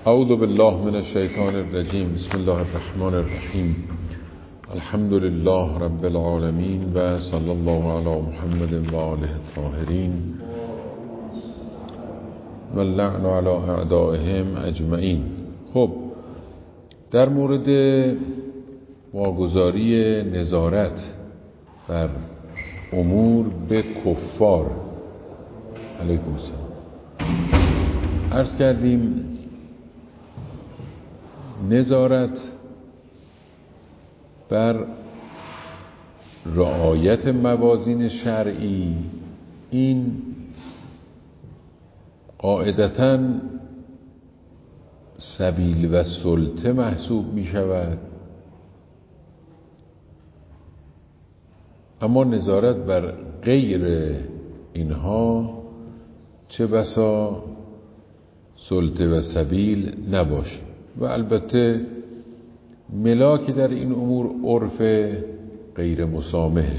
اعوذ بالله من الشیطان الرجیم. بسم الله الرحمن الرحیم. الحمد لله رب العالمین و صلی الله علی محمد و آله الطاهرین و اللعن علی اعدائهم اجمعین. خب در مورد واگذاری نظارت بر امور به کفار علیکم السلام عرض کردیم نظارت بر رعایت موازین شرعی این قاعدتاً سبیل و سلطه محسوب می شود، اما نظارت بر غیر اینها چه بسا سلطه و سبیل نباشه و البته ملاک در این امور عرف غیر مسامحه.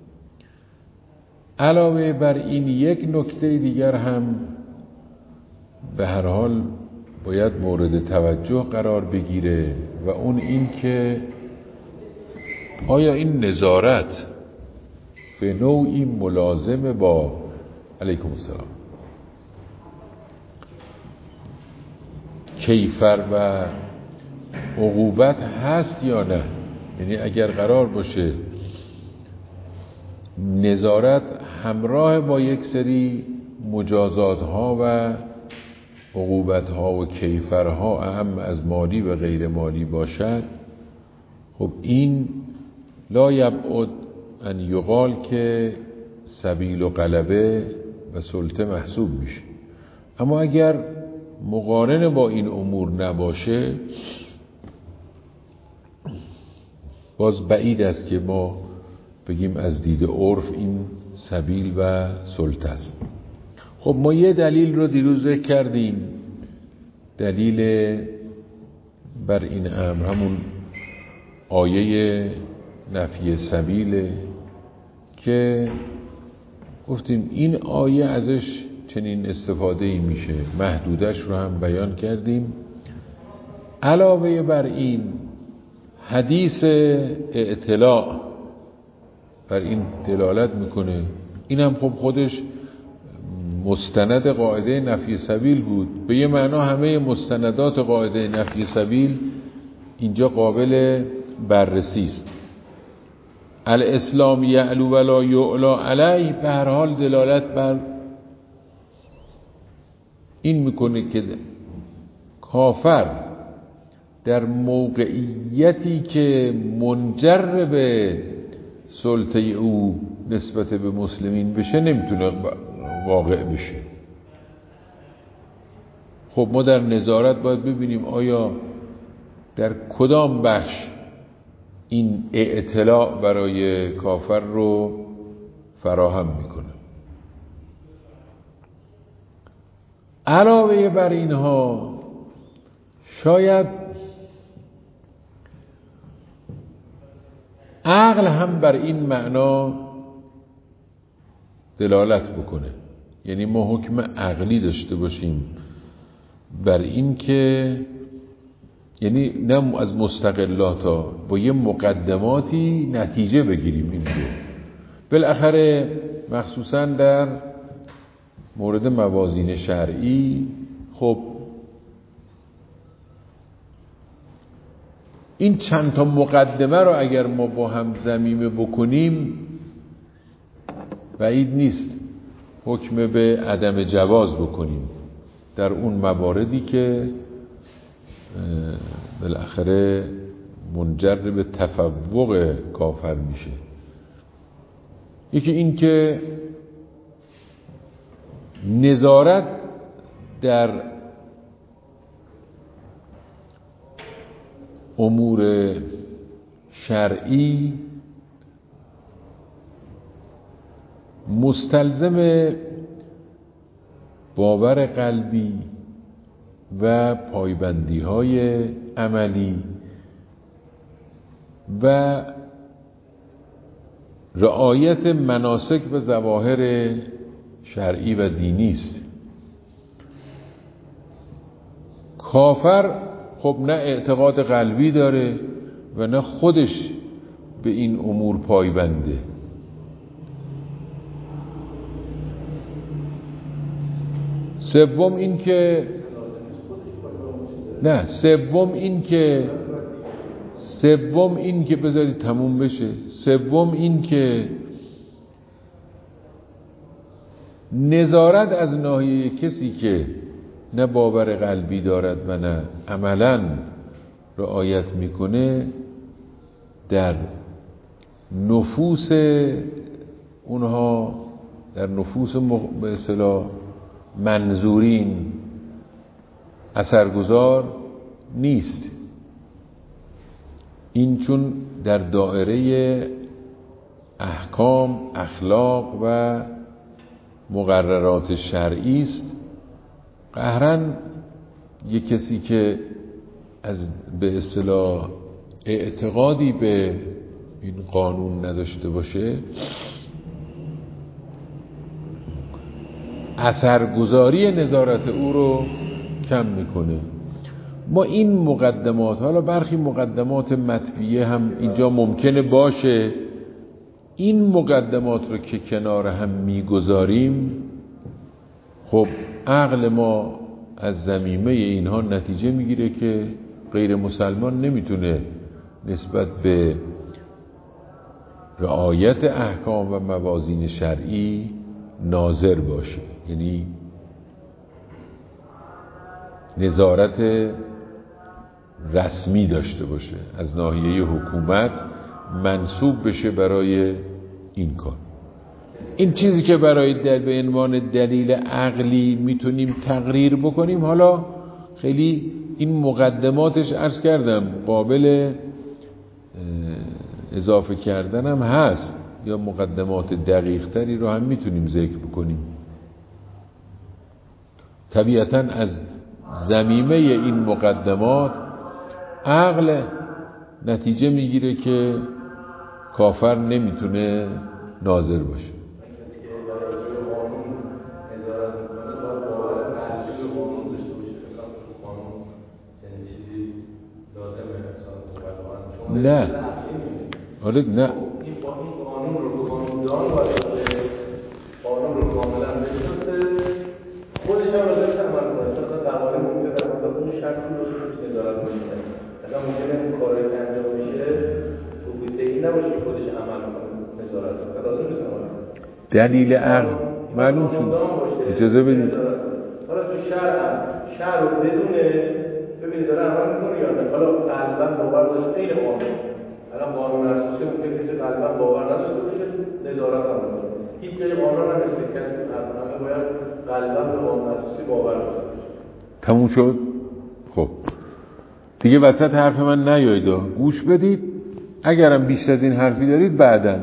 علاوه بر این یک نکته دیگر هم به هر حال باید مورد توجه قرار بگیره و اون این که آیا این نظارت به نوعی ملازم با علیکم السلام کیفر و عقوبت هست یا نه؟ یعنی اگر قرار باشه نظارت همراه با یک سری مجازات ها و عقوبت ها و کیفرها اهم از مالی و غیر مالی باشد، خب این لا یبعد ان یقال که سبیل و غلبه و سلطه محسوب میشه. اما اگر مقارن با این امور نباشه باز بعید است که ما بگیم از دید عرف این سبیل و سلطه است. خب ما یه دلیل رو دیروز ذکر کردیم، دلیل بر این امر همون آیه نفی سبیله که گفتیم این آیه ازش چنین استفاده‌ای میشه، محدودش رو هم بیان کردیم. علاوه بر این حدیث اعتلاع بر این دلالت میکنه، این هم خب خودش مستند قاعده نفی سبیل بود. به یه معنا همه مستندات قاعده نفی سبیل اینجا قابل بررسی است. الاسلام یعلو ولا یعلا علیه به هر حال دلالت بر این میکنه که کافر در موقعیتی که منجر به سلطه او نسبت به مسلمین بشه نمیتونه واقع بشه. خب ما در نظارت باید ببینیم آیا در کدام بخش این اطلاع برای کافر رو فراهم میکنه. علاوه بر اینها شاید عقل هم بر این معنا دلالت بکنه، یعنی ما حکم عقلی داشته باشیم بر این که یعنی نه از مستقلاتا با یه مقدماتی نتیجه بگیریم. این رو بالاخره مخصوصا در مورد موازین شرعی خب این چند تا مقدمه رو اگر ما با هم ضمیمه بکنیم بعید نیست حکم به عدم جواز بکنیم در اون مواردی که بالاخره منجر به تفوق کافر میشه. یکی این که نظارت در امور شرعی مستلزم باور قلبی و پایبندی های عملی و رعایت مناسک و ظواهر شرعی و دینی است. کافر خب نه اعتقاد قلبی داره و نه خودش به این امور پایبنده. سوم این که بذارید تموم بشه. سوم این که نظارت از ناحیه کسی که نه باور قلبی دارد و نه عملاً رعایت میکنه در نفوس اونها، در نفوس به اصطلاح منظورین اثرگذار نیست. این چون در دائره احکام، اخلاق و مقررات شرعی است، قهرن یک کسی که از به اصطلاح اعتقادی به این قانون نداشته باشه اثرگذاری نظارت او رو کم میکنه. ما این مقدمات، حالا برخی مقدمات مطفیه هم اینجا ممکنه باشه، این مقدمات رو که کنار هم میگذاریم، خب عقل ما از ضمیمه اینها نتیجه میگیره که غیر مسلمان نمیتونه نسبت به رعایت احکام و موازین شرعی ناظر باشه، یعنی نظارت رسمی داشته باشه، از ناحیه حکومت منصوب بشه برای این کار. این چیزی که برای به عنوان دلیل عقلی میتونیم تقریر بکنیم، حالا خیلی این مقدماتش عرض کردم قابل اضافه کردن هم هست، یا مقدمات دقیق تری رو هم میتونیم ذکر بکنیم. طبیعتاً از ضمیمه این مقدمات عقل نتیجه میگیره که کافر نمیتونه ناظر باشه. نه آره نه، این قانون رو قانوندان باشه، قانون رو کاملا بشناسه، خودش هم راجعش عمل کنه. مثلا قوانین ممکنه در مورد اون شخصی باشه که نظارت میکنه، مثلا ممکنه اون کاری که انجام میشه توقیفی نباشه که خودش عمل کنه، نظارت کنه، لازم نیست عمل کنه. دلیل عقل معلوم شد. اجازه بدید حالا تو شرع رو بدونه ببینید داره عمل میکنه یا نه. حالا قلباً باور داشته خیلی مهمه. الان قانون اساسی ممکنه کسی قلباً باور نداشته باشه، نظارت هم نکنه. هیچ جای قانون هم نیست که کسی قلباً باید قلباً به قانون اساسی باور داشته باشه. تموم شد. خب دیگه وسط حرف من نیایید، گوش بدید. اگرم بیشتر از این حرفی دارید بعداً.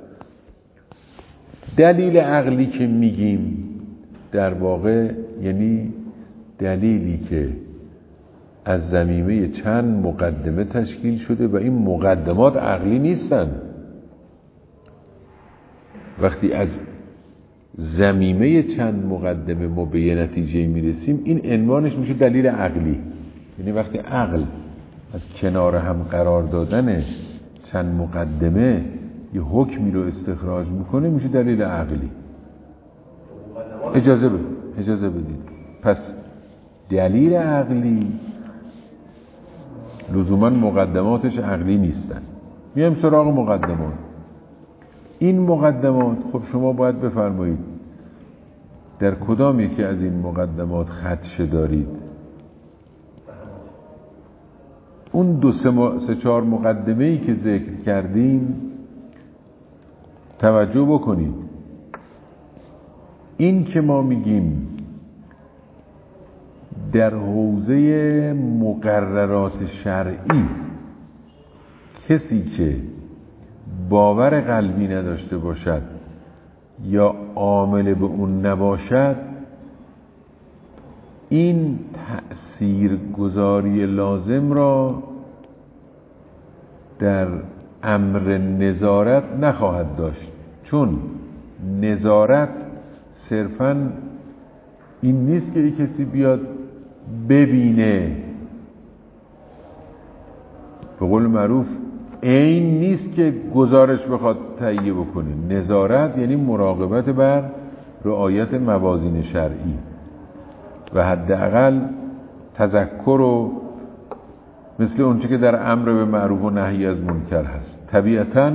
دلیل عقلی که میگیم در واقع یعنی دلیلی که از ضمیمه چند مقدمه تشکیل شده و این مقدمات عقلی نیستن. وقتی از ضمیمه چند مقدمه ما به یه نتیجه میرسیم، این عنوانش میشه دلیل عقلی. یعنی وقتی عقل از کنار هم قرار دادن چند مقدمه یه حکمی رو استخراج میکنه، میشه دلیل عقلی. اجازه بدید. پس دلیل عقلی لزوما مقدماتش عقلی نیستن. میایم سراغ مقدمات. این مقدمات خب شما باید بفرمایید در کدام یکی از این مقدمات خدشه دارید. اون سه چهار مقدمه‌ای که ذکر کردیم توجه بکنید. این که ما میگیم در حوزه مقررات شرعی کسی که باور قلبی نداشته باشد یا عامل به اون نباشد، این تأثیرگذاری لازم را در امر نظارت نخواهد داشت، چون نظارت صرفاً این نیست که یک کسی بیاد ببینه. به قول معروف این نیست که گزارش بخواد تهیه بکنه. نظارت یعنی مراقبت بر رعایت موازین شرعی و حداقل تذکر و مثل اونچه که در امر به معروف و نهی از منکر هست. طبیعتاً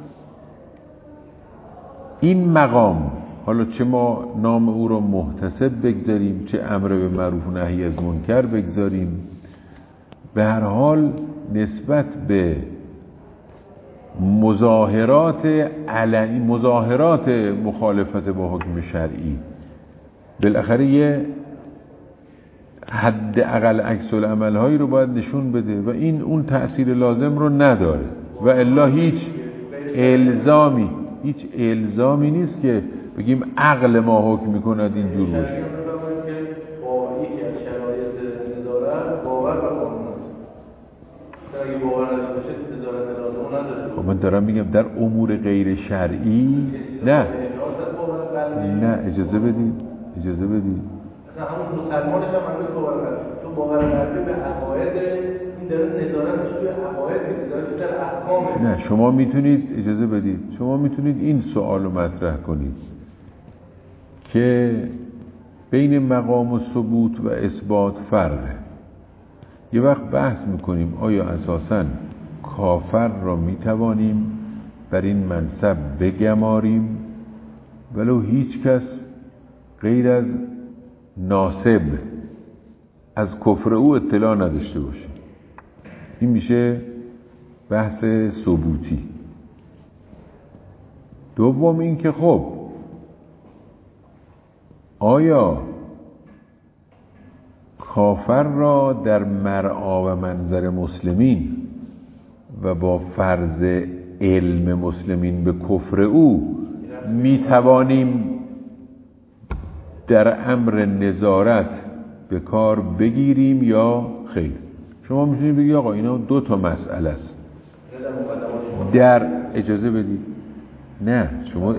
این مقام، حالا چه ما نام او رو محتسب بگذاریم چه امر به معروف و نهی از منکر بگذاریم، به هر حال نسبت به مظاهرات علنی، مظاهرات مخالفت با حکم شرعی، بالاخره یه حد اقل عکس العمل هایی رو باید نشون بده و این اون تأثیر لازم رو نداره و الا هیچ الزامی نیست که بگیم عقل ما حکم میکند اینجور باشه. خب من دارم میگم در امور غیر شرعی نه اجازه بدید اصلا همون مسلمانش هم همین باور نداره، چون باور نداره به عقاید این داره نظارتش توی عقاید نیست، نظارتش در احکامه. نه شما میتونید اجازه بدید، شما میتونید این سوال رو مطرح کنید که بین مقام و ثبوت و اثبات فرقه. یه وقت بحث میکنیم آیا اساساً کافر را میتوانیم بر این منصب بگماریم ولو هیچ کس غیر از ناسب از کفر او اطلاع نداشته باشه. این میشه بحث ثبوتی. دوم این که خب آیا کافر را در مرعا و منظر مسلمین و با فرض علم مسلمین به کفر او میتوانیم در امر نظارت به کار بگیریم یا خیر؟ شما میتونید بگید آقا اینا دو تا مسئله است. در اجازه بدید، نه شما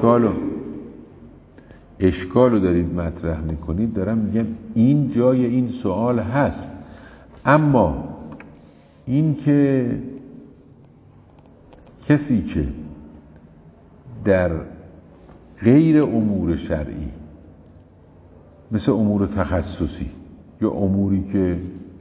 اشکالو دارید مطرح میکنید. دارم میگم این جای این سوال هست، اما این که کسی که در غیر امور شرعی مثل امور تخصصی یا اموری که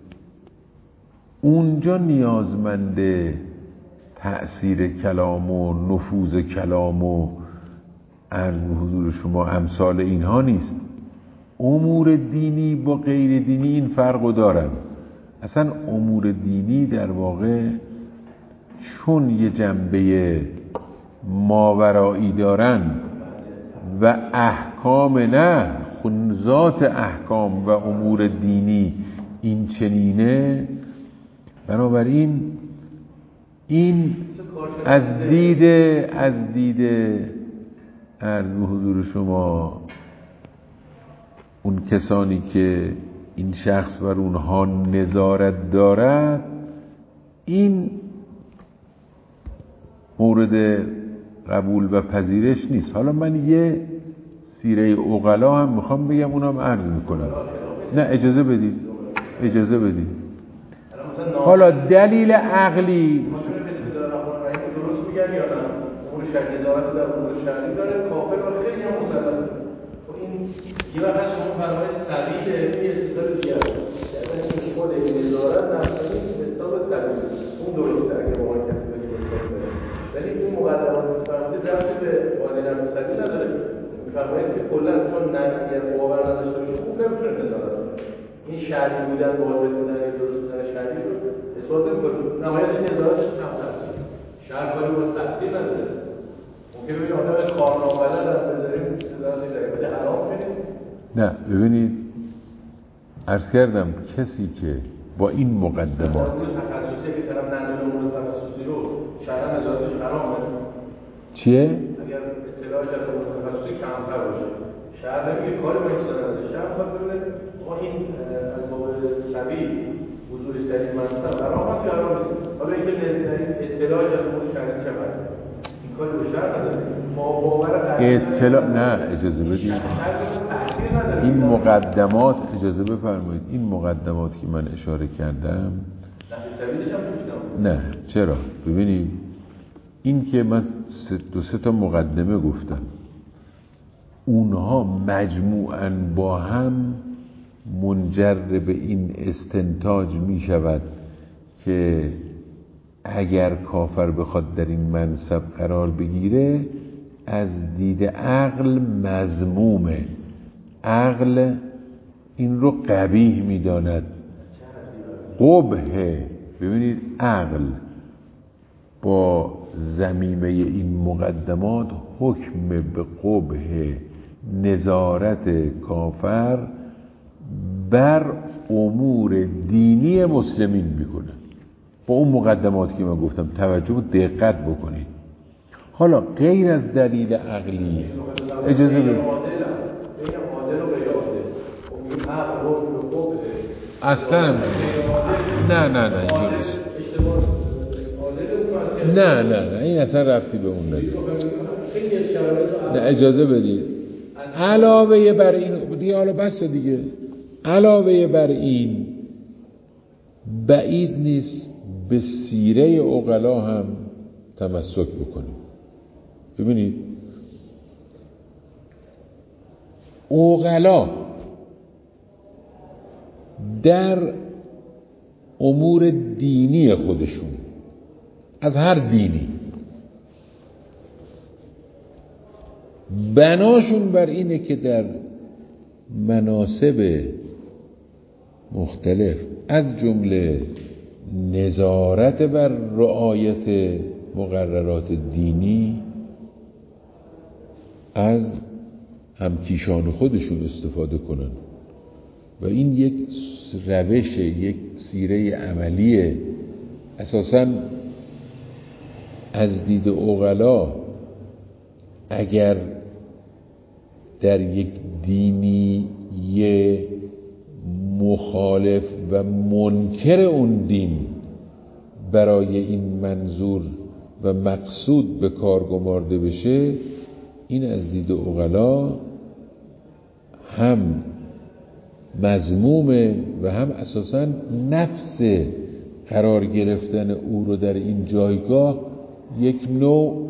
اونجا نیازمند تأثیر کلام و نفوذ کلام و عرض به حضور شما امثال اینها نیست، امور دینی با غیر دینی این فرقو دارن. اصلا امور دینی در واقع چون یه جنبه ماورایی دارن و احکام نه ذات احکام و امور دینی این چنینه، بنابراین این از دید عرض به حضور شما اون کسانی که این شخص بر اونها نظارت دارد این مورد قبول و پذیرش نیست. حالا من یه سیره عقلا هم میخوام بگم، اونم عرض میکنم. نه اجازه بدید. حالا دلیل عقلی درست میگن یا نه؟ اون شرط نظارت در امور شرعی داره، کافر و خیلی هم مسلمه. خب این یه وقت شما فرمایید سبیل یه استدلال دیگه است. یعنی خود نظارت نفسانی استاد سبیل اون درسته اگه با اون کسی بگیم درسته. ولی این مقدمات فرمایید رفتی به والدین سبیل نداره. فرمایید که کلا چون نگه باور نداشته باشه خوب نمیتونه نظارت کنه. این شرعی بودن، باطل بودن یا درست بودن شرعی رو اثبات نمی‌کنه. نهایتش نظارتش هم هست. شرع کاری با تفسیر نداره. ممکنه بگید آدم کارنامه‌بلد هم بذاریم نظارتش داره حرام نیست. نه ببینید عرض کردم کسی که با این مقدمات تخصصی که طرف نداره امور تخصصی رو شرع نظارتش حرامه. چیه؟ اگر اطلاعش از امور تخصصی کمتر باشه شرع نمیگه کاری با این نداره. شرع می‌خواد ببینه ما این از باب سبیل حضورش در این منصب حرام است یا حرام نیست. حالا اینکه اطلاعش از امور شرعی چقدر این کاری به شرع نداره. ما باور اطلاع نه اجازه بدید این مقدمات اجازه بفرمایید این مقدماتی که من اشاره کردم نه چرا؟ ببینید این که من دو سه تا مقدمه گفتم، اونها مجموعاً با هم منجر به این استنتاج می شود که اگر کافر بخواد در این منصب قرار بگیره از دید عقل مذمومه، عقل این رو قبیح می داند، قبحه. ببینید عقل با ضمیمه این مقدمات حکم به قبح نظارت کافر بر امور دینی مسلمین میکنه. با اون مقدماتی که من گفتم توجه و دقت بکنید. حالا غیر از دلیل عقلی اجازه بدید اصلا نه این اصلا ربطی به اون نداره. نه اجازه بدید علاوه بر این دیگه، حالا بس دیگه، علاوه بر این بعید نیست به سیره عقلا هم تمسک بکنیم. ببینید عقلا در امور دینی خودشون از هر دینی بناشون بر اینه که در مناسب مختلف از جمله نظارت بر رعایت مقررات دینی از همکیشان خودشون استفاده کنن و این یک روش، یک سیره عملیه. اساساً از دید عقلا اگر در یک دینی مخالف و منکر اون دین برای این منظور و مقصود به کار گمارده بشه، این از دید عقلا هم مذمومه و هم اساساً نفس قرار گرفتن او رو در این جایگاه یک نوع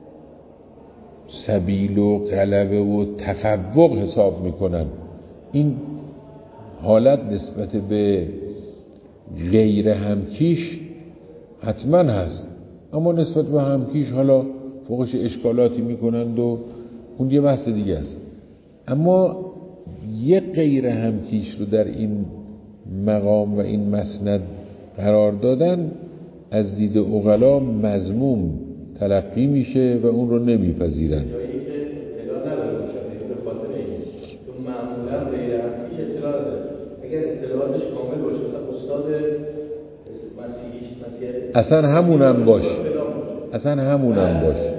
سبیل و غلبه و تفوق حساب میکنن. این حالت نسبت به غیر همکیش حتما هست، اما نسبت به همکیش حالا فوقش اشکالاتی میکنند و اون یه بحث دیگه است. اما یه غیر همکیش رو در این مقام و این مسند قرار دادن از دید عقلا مذموم تلقی میشه و اون رو نمیپذیرن. جایی که اطلاع نداره باشه به خاطر اینکه تو معمولا غیر همکیش اطلاع نداره. اگر اطلاعاتش کامل باشه، مثلا استاد مسیحیت اصلا همونم باشه، اصلا همونم باشه،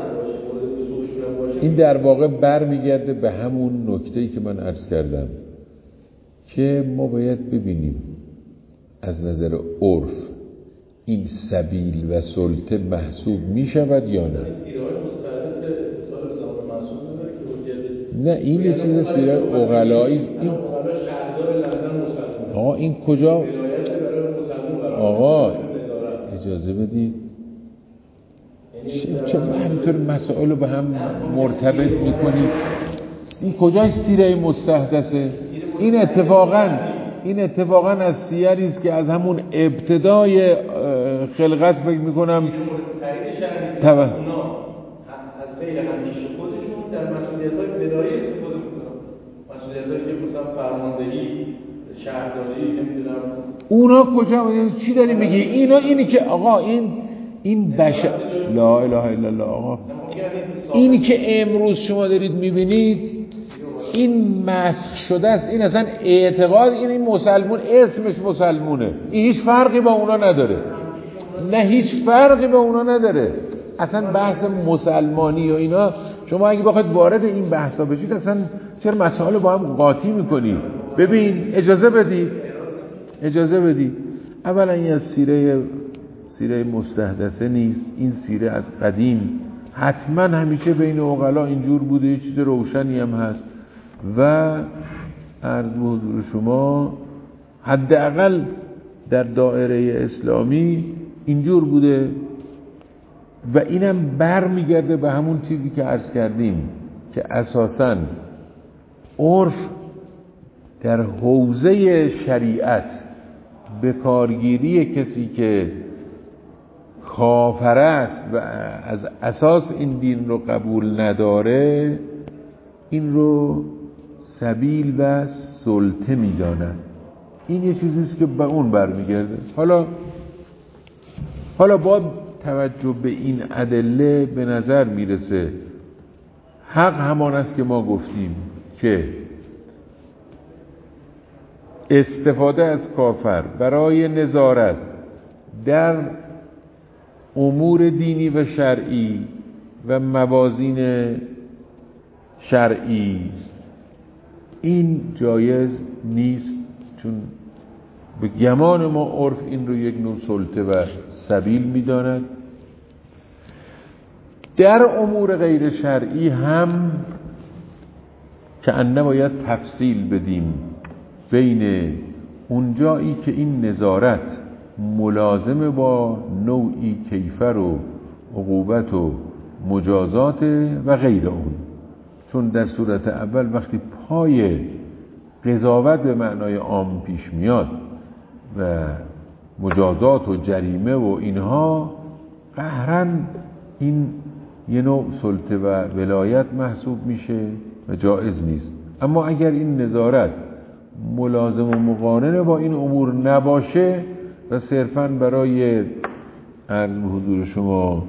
این در واقع برمیگرده به همون نکته‌ای که من عرض کردم که ما باید ببینیم از نظر عرف این سبیل و سلطه محسوب می شود یا نه. نه این یه چیز سیره عقلایی. این آقا این کجا؟ آقا اجازه بدید چرا همینطور مسائل رو به هم مرتبط میکنید؟ این کجای سیره مستحدثه؟ این اتفاقاً از سیری است که از همون ابتدای خلقت فکر میکنم از غیر همکیش خودشون در مسئولیت‌های اداری استفاده میکنن، مسئولیت‌هایی که مثلا فرماندهی، شهرداری، نمیدونم اونا کجا؟ چی داری میگی؟ اینی که آقا این بشر لا اله الا الله. آقا اینی که امروز شما دارید میبینید این مسخ شده است. این اصلا اعتقاد این مسلمون اسمش مسلمونه، این هیچ فرقی با اونا نداره. نه هیچ فرقی با اونا نداره. اصلا بحث مسلمانی و اینا شما اگه بخواید وارد این بحثا بشید اصلا چرا مسائل با هم قاطی میکنید؟ ببین اجازه بدید اولا این از سیره مستحدثه نیست. این سیره از قدیم حتما همیشه بین عقلا اینجور بوده، یه چیز روشنی هم هست و عرض به حضور شما حداقل در دایره اسلامی اینجور بوده و اینم برمیگرده به همون چیزی که عرض کردیم که اساساً عرف در حوزه شریعت به کارگیری کسی که کافر است و از اساس این دین رو قبول نداره این رو سبیل و سلطه میداند. این یه چیزیست که به اون برمیگرده. حالا با توجه به این ادله به نظر میرسه حق همان است که ما گفتیم که استفاده از کافر برای نظارت در امور دینی و شرعی و موازین شرعی این جایز نیست، چون به گمان ما عرف این رو یک نوع سلطه و سبیل می‌داند. در امور غیر شرعی هم که انه باید تفصیل بدیم بین اونجایی که این نظارت ملازم با نوعی کیفر و عقوبت و مجازات و غیر اون. چون در صورت اول وقتی پای قضاوت به معنای عام پیش میاد و مجازات و جریمه و اینها قهراً این یه نوع سلطه و ولایت محسوب میشه و جایز نیست. اما اگر این نظارت ملازم و مقارن با این امور نباشه و صرفاً برای عرض به حضور شما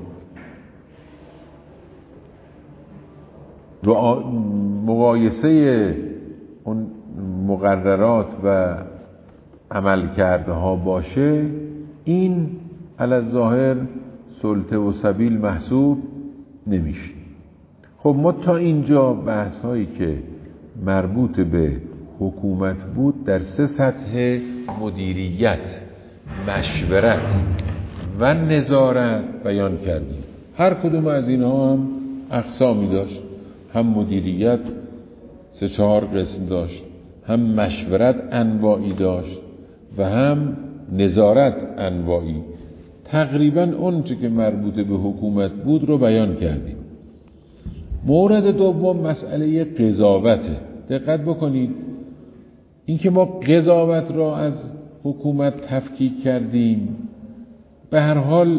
مقایسه اون مقررات و عملکردها باشه این علی الظاهر سلطه و سبیل محسوب نمیشه. خب ما تا اینجا بحث هایی که مربوط به حکومت بود در 3 سطح مدیریت، مشورت و نظارت بیان کردیم. هر کدوم از اینها هم اقسامی داشت، هم مدیریت 3-4 قسم داشت، هم مشورت انواعی داشت و هم نظارت انواعی. تقریبا اون چه که مربوط به حکومت بود رو بیان کردیم. مورد دوم مسئله قضاوته. دقت بکنید این که ما قضاوت را از حکومت تفکیک کردیم به هر حال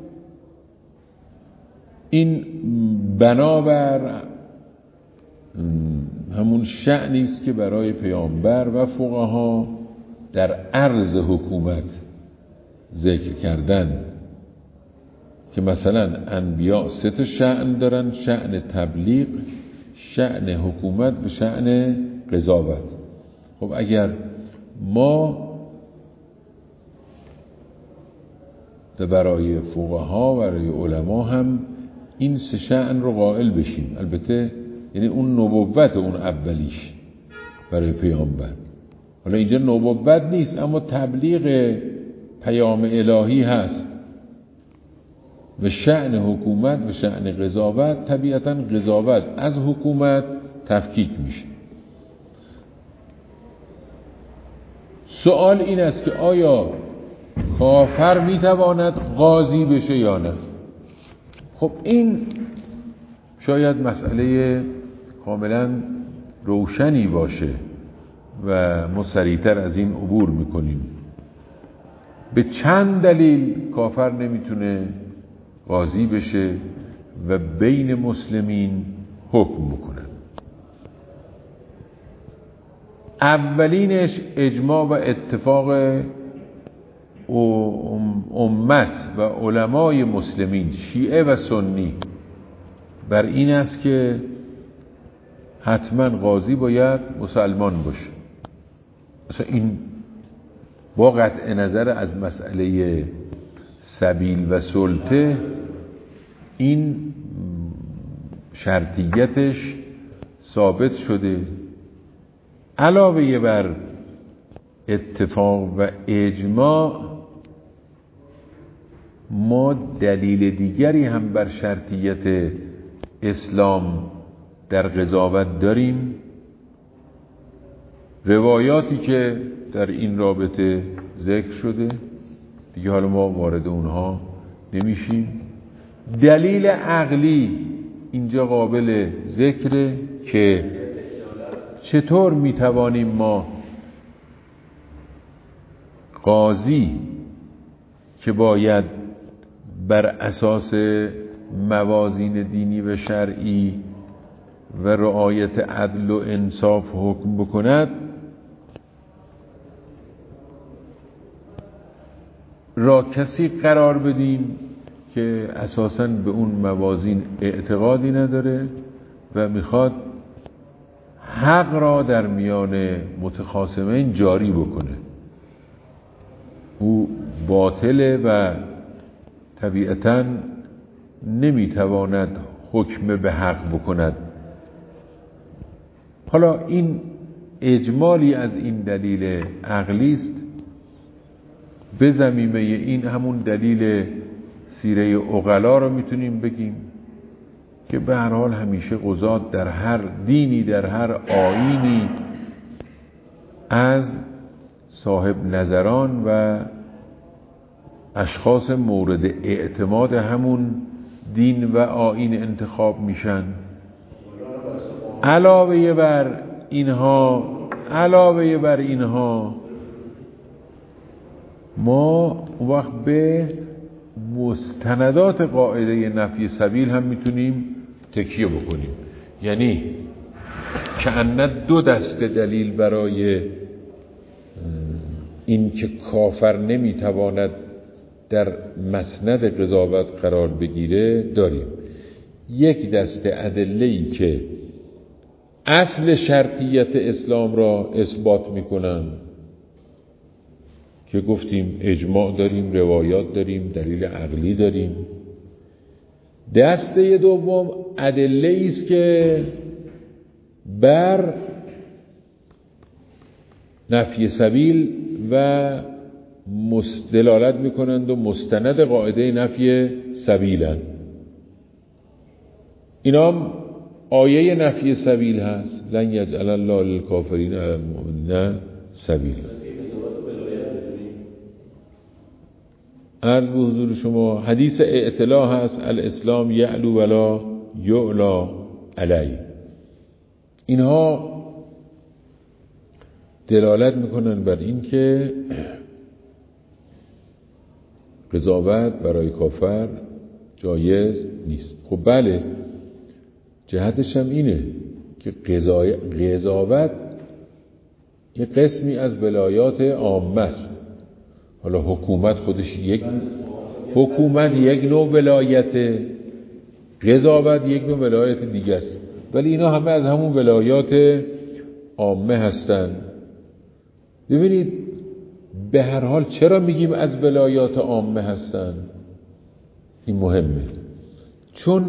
این بنابر همون شأنی است که برای پیامبر و فقها در عرض حکومت ذکر کردن که مثلا انبیاء 3 شأن دارن: شأن تبلیغ، شأن حکومت و شأن قضاوت. خب اگر ما برای فقها و برای علما هم این 3 شأن رو قائل بشیم، البته یعنی اون نبوت اون اولیش برای پیامبر، حالا اینجا نبوت نیست اما تبلیغ پیام الهی هست، و شأن حکومت و شأن قضاوت طبیعتاً قضاوت از حکومت تفکیک میشه. سوال این است که آیا کافر میتواند قاضی بشه یا نه؟ خب این شاید مسئله کاملا روشنی باشه و ما سریعتر از این عبور میکنیم. به چند دلیل کافر نمیتونه قاضی بشه و بین مسلمین حکم بکنه. اولینش اجماع و اتفاق امت و علمای مسلمین شیعه و سنی بر این است که حتما قاضی باید مسلمان باشه. مثلا این با قطع نظر از مسئله سبیل و سلطه این شرطیتش ثابت شده. علاوه بر اتفاق و اجماع ما دلیل دیگری هم بر شرطیت اسلام در قضاوت داریم روایاتی که در این رابطه ذکر شده دیگه حالا ما وارد اونها نمیشیم. دلیل عقلی اینجا قابل ذکره که چطور میتوانیم ما قاضی که باید بر اساس موازین دینی و شرعی و رعایت عدل و انصاف حکم بکند را کسی قرار بدیم که اساساً به اون موازین اعتقادی نداره و میخواد حق را در میان متخاصمین جاری بکنه. او باطله و طبیعتاً نمیتواند حکم به حق بکند. حالا این اجمالی از این دلیل عقلی است. به ضمیمه این همون دلیل سیره عقلا رو میتونیم بگیم که به هر حال همیشه قضات در هر دینی در هر آیینی از صاحب نظران و اشخاص مورد اعتماد همون دین و آیین انتخاب میشن. علاوه بر اینها ما وقت به مستندات قاعده نفی سبیل هم میتونیم تکیه بکنیم. یعنی کأن دو دسته دلیل برای این که کافر نمیتواند در مسند قضاوت قرار بگیره داریم. یک دسته ادله‌ای که اصل شرطیت اسلام را اثبات میکنن که گفتیم اجماع داریم، روایات داریم، دلیل عقلی داریم. دسته دوم ادله‌ای است که بر نفی سبیل و دلالت میکنند و مستند قاعده نفی سبیلند. اینا آیه نفی سبیل هست، لن یجعل الله للکافرین علی المؤمنین سبیل. عرض به حضور شما حدیث اعتلا هست، الاسلام یعلو ولا یعلا علی. اینها دلالت میکنن بر این که قضاوت برای کافر جایز نیست. خب بله، جهتش هم اینه که قضاوت یک قسمی از ولایات عامه است. حالا حکومت خودش یک نوع ولایت، قضاوت یک نوع ولایت دیگه است، ولی اینا همه از همون ولایات عامه هستند. ببینید به هر حال چرا میگیم از ولایات عامه هستند؟ این مهمه، چون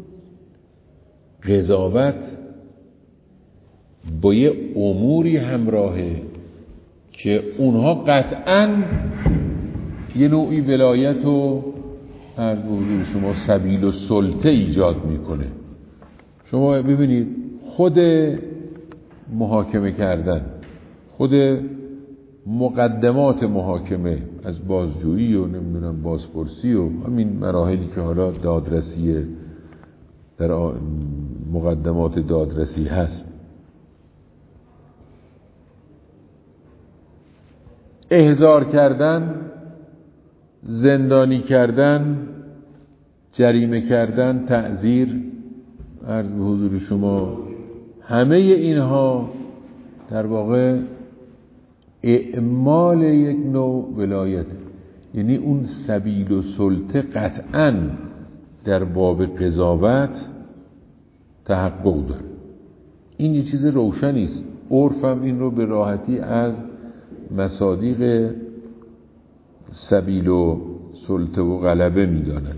قضاوت با یه اموری همراهه که اونها قطعاً یه نوعی ولایت و عرض به حضور شما سبیل و سلطه ایجاد میکنه. شما ببینید خود محاکمه کردن، خود مقدمات محاکمه از بازجویی و نمیدونم بازپرسی و همین مراحلی که حالا دادرسی در مقدمات دادرسی هست، احضار کردن، زندانی کردن، جریمه کردن، تعزیر، عرض به حضور شما همه اینها در واقع اعمال یک نوع ولایت. یعنی اون سبیل و سلطه قطعاً در باب قضاوت تحقق داره. این یه چیز روشنی است. عرفم این رو به راحتی از مصادیق سبیل و سلطه و غلبه می‌دانند.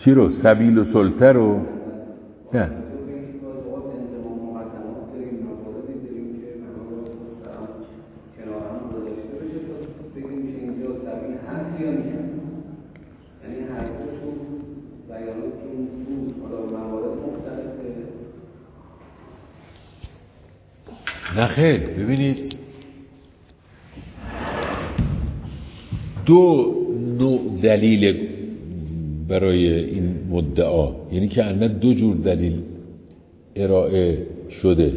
چی رو؟ سبیل و سلطه رو؟ نه نه خیر، ببینید دو نوع دلیل برای این مدعا، یعنی که الان دو جور دلیل ارائه شده.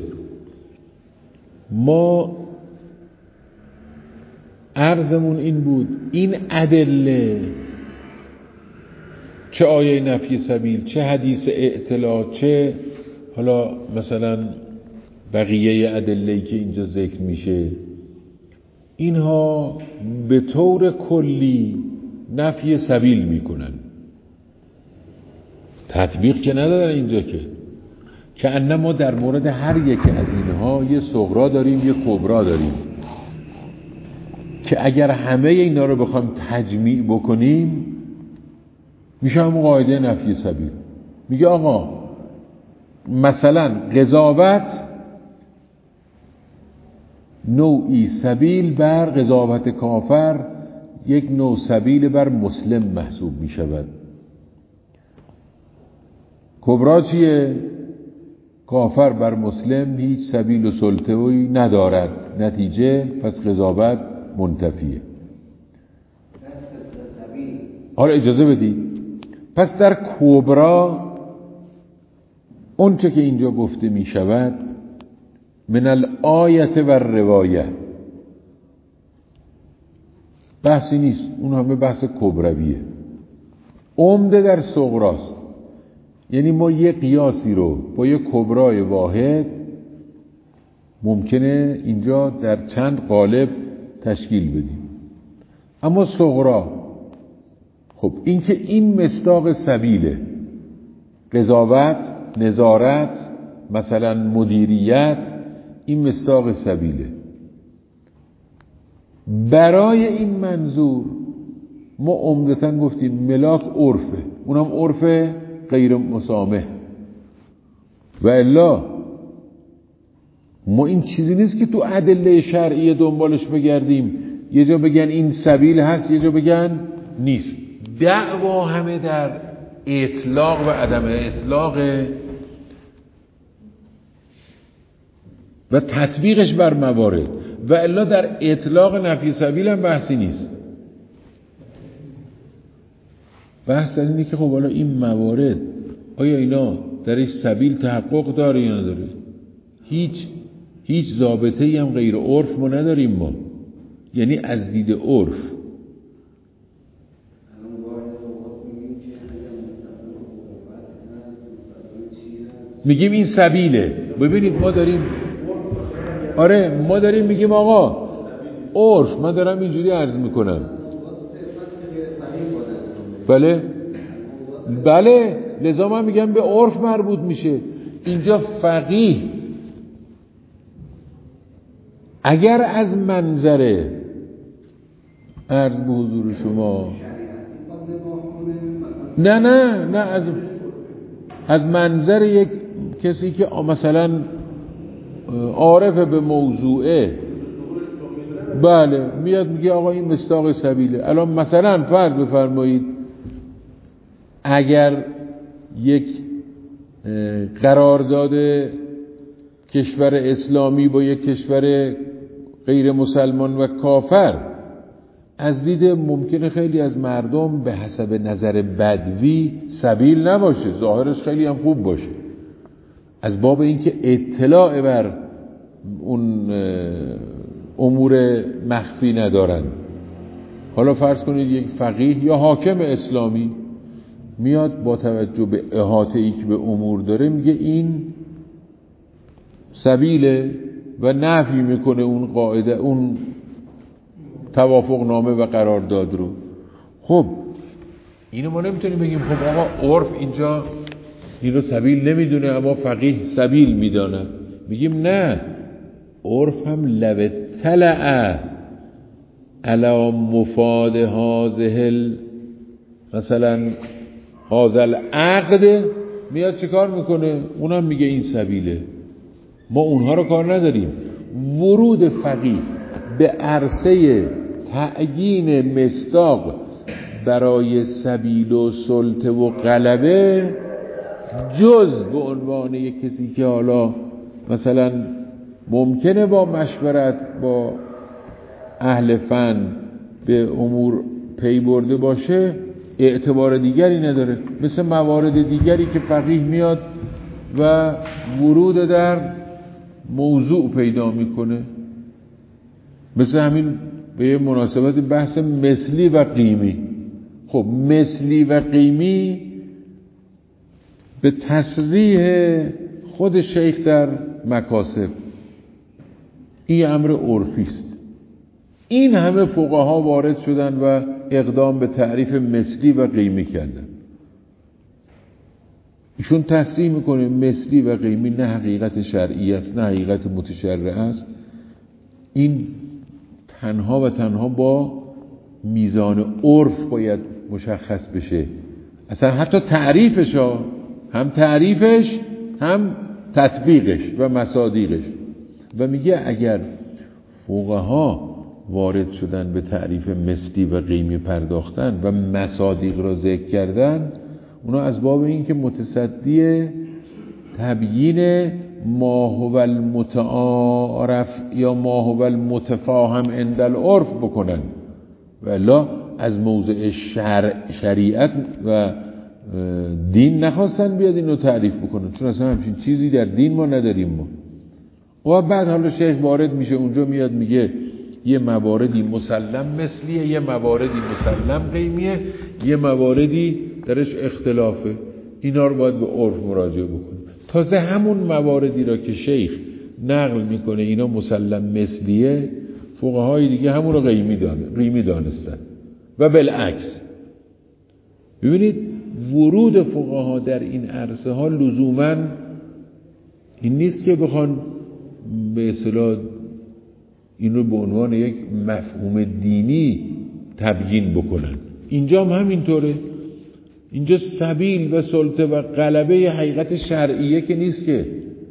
ما عرضمون این بود این ادله، چه آیه نفی سبیل، چه حدیث اعتلا، چه حالا مثلا بقیه ادله‌ای که اینجا ذکر میشه، اینها به طور کلی نفی سبیل میکنن، تطبیق که ندارن اینجا که انما ما در مورد هر یک از اینها یه صغرا داریم، یه کبرا داریم که اگر همه اینا رو بخوایم تجمیع بکنیم میشه همون قاعده نفی سبیل. میگه آقا مثلا قضاوت نوعی سبیل بر قضاوت کافر یک نوع سبیل بر مسلم محسوب می شود. کبرا چیه؟ کافر بر مسلم هیچ سبیل و سلطه‌ای ندارد، نتیجه پس قضاوت منتفیه. آره اجازه بدید. پس در کبرا اون چه که اینجا گفته می شود من الآیت و روایه بحثی نیست، اون همه بحث کبرویه، عمده در صغراست. یعنی ما یه قیاسی رو با یه کبرای واحد ممکنه اینجا در چند قالب تشکیل بدیم، اما صغرا خب این که این مصداق سبیله، قضاوت، نظارت، مثلا مدیریت، این مصداق سبیله. برای این منظور ما عمدتاً گفتیم ملاک عرفه، اونم عرف غیر مسامح، و الا ما این چیزی نیست که تو ادله شرعی دنبالش بگردیم، یه جا بگن این سبیل هست، یه جا بگن نیست. دعوا همه در اطلاق و عدم اطلاق و تطبیقش بر موارد، و الا در اطلاق نفی سبیل هم بحثی نیست. بحث در اینه که خب حالا این موارد آیا اینا درش سبیل تحقق داره یا نداره؟ هیچ ضابطه‌ای هم غیر عرف ما نداریم ما، یعنی از دید عرف. میگیم این سبیله. ببینید ما داریم ما داریم میگیم آقا عرف، من دارم اینجوری عرض میکنم. بله لذا من میگم به عرف مربوط میشه. اینجا فقیه اگر از منظر عرض به حضور شما نه از منظر یک کسی که مثلا عارف به موضوعه، بله میاد میگه آقا این مصداق سبیله. الان مثلا فرض بفرمایید اگر یک قرارداد کشور اسلامی با یک کشور غیر مسلمان و کافر از دید ممکنه خیلی از مردم به حسب نظر بدوی سبیل نباشه، ظاهرش خیلی هم خوب باشه، از باب اینکه اطلاع بر اون امور مخفی ندارن. حالا فرض کنید یک فقیه یا حاکم اسلامی میاد با توجه به احاطه‌ای که به امور داره میگه این سبیله و نفی میکنه اون قاعده، اون توافق نامه و قرارداد رو. خب اینو ما نمیتونیم بگیم خب آقا عرف اینجا این رو سبیل نمیدونه اما فقیه سبیل میدانه. میگیم نه، عرف هم لو اطلع علی مفاد هذه مثلا هذا عقد میاد چه کار میکنه؟ اونم میگه این سبیله. ما اونها رو کار نداریم. ورود فقیه به عرصه تعیین مصداق برای سبیل و سلطه و غلبه جز به عنوان یک کسی که حالا مثلا ممکنه با مشورت با اهل فن به امور پی برده باشه اعتبار دیگری نداره، مثل موارد دیگری که فقیه میاد و ورود در موضوع پیدا میکنه، مثل همین به یه مناسبت بحث مثلی و قیمی. خب مثلی و قیمی به تصریح خود شیخ در مکاسب این امر عرفی است. این همه فقها وارد شدن و اقدام به تعریف مثلی و قیمی کردن. ایشون تصریح میکنه مثلی و قیمی نه حقیقت شرعی است نه حقیقت متشرع است، این تنها و تنها با میزان عرف باید مشخص بشه. اصلا حتی تعریفش هم تعریفش هم تطبیقش و مصادیقش. و میگه اگر فقها وارد شدن به تعریف مثلی و قیمی پرداختن و مصادیق را ذکر کردن، اونا از باب این که متصدی تبیین ما هو المتعارف یا ما هو المتفاهم عند العرف بکنن، و الا از موضع شریعت و دین نخواستن بیاد اینو تعریف بکنن، چون اصلا همچین چیزی در دین ما نداریم ما. و بعد حالا شیخ وارد میشه اونجا، میاد میگه یه مواردی مسلم مثلیه، یه مواردی مسلم قیمیه، یه مواردی درش اختلافه، اینا رو باید به عرف مراجعه بکنیم. تازه همون مواردی را که شیخ نقل میکنه اینا مسلم مثلیه، فقهای دیگه همون رو قیمی دانستن و بالعکس. ببینید ورود فقها در این عرصه ها لزوماً این نیست که بخوان به اصطلاح این رو به عنوان یک مفهوم دینی تبیین بکنن. اینجا هم همینطوره. اینجا سبیل و سلطه و غلبه ی حقیقت شرعیه که نیست که،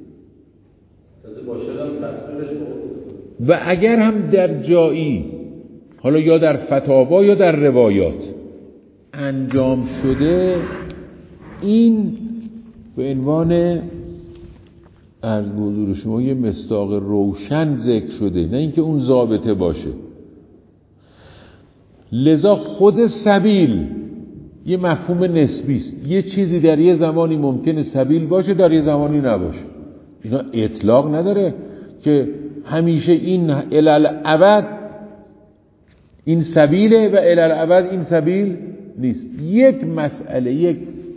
و اگر هم در جایی حالا یا در فتاوا یا در روایات انجام شده، این به عنوان عرض به حضور شما یه مصداق روشن ذکر شده، نه اینکه اون ضابطه باشه. لذا خود سبیل یه مفهوم نسبی است. یه چیزی در یه زمانی ممکنه سبیل باشه، در یه زمانی نباشه. اینا اطلاق نداره که همیشه این الالعبد این سبیله و الالعبد این سبیل نیست. یک مسئله، یک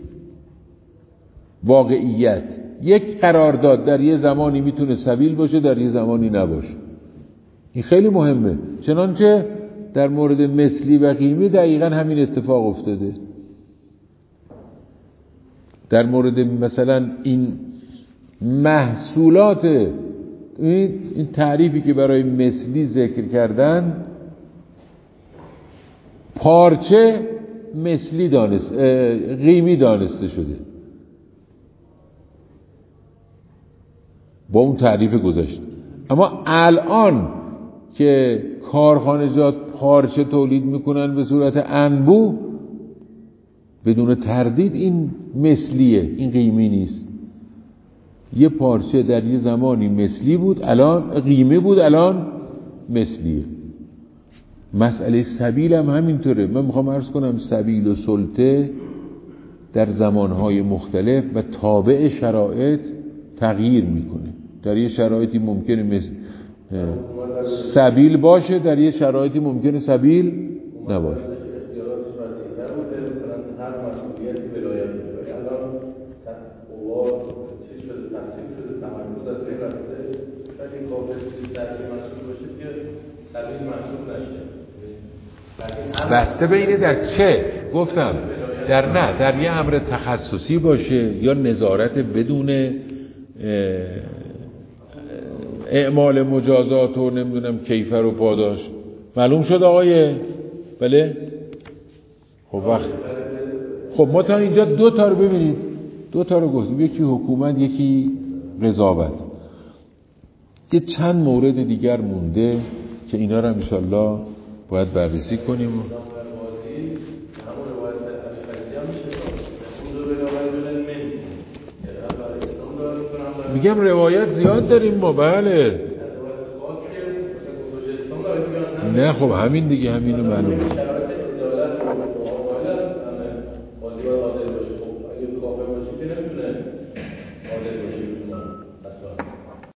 واقعیت، یک قرارداد در یه زمانی میتونه سبیل باشه، در یه زمانی نباشه. این خیلی مهمه. چنانچه در مورد مثلی و قیمی دقیقاً همین اتفاق افتاده. در مورد مثلا این محصولات، این تعریفی که برای مثلی ذکر کردن، پارچه مثلی قیمی دانسته شده با اون تعریف گذشته. اما الان که کارخانجات پارچه تولید میکنن به صورت انبوه، بدون تردید این مثلیه، این قیمی نیست. یه پارچه در یه زمانی مثلی بود، الان قیمی بود، الان مثلیه. مسئله سبیل هم همینطوره. من میخوام عرض کنم سبیل و سلطه در زمانهای مختلف و تابع شرایط تغییر میکنه. در یه شرایطی ممکنه سبیل باشه، در یه شرایطی ممکنه سبیل نباشه. بسته به اینه در چه گفتم، در یه امر تخصصی باشه یا نظارت بدون اعمال مجازات و نمیدونم کیفر و پاداش. معلوم شد آقای بله؟ خب خب ما تا اینجا 2 تا رو ببینید، 2 تا رو گفتیم، یکی حکومت یکی قضاوت. یه چند مورد دیگر مونده که اینا رو انشالله باید بررسی کنیم. میگم روایت زیاد داریم ما. بله نه خب همین دیگه، همینو معلومه.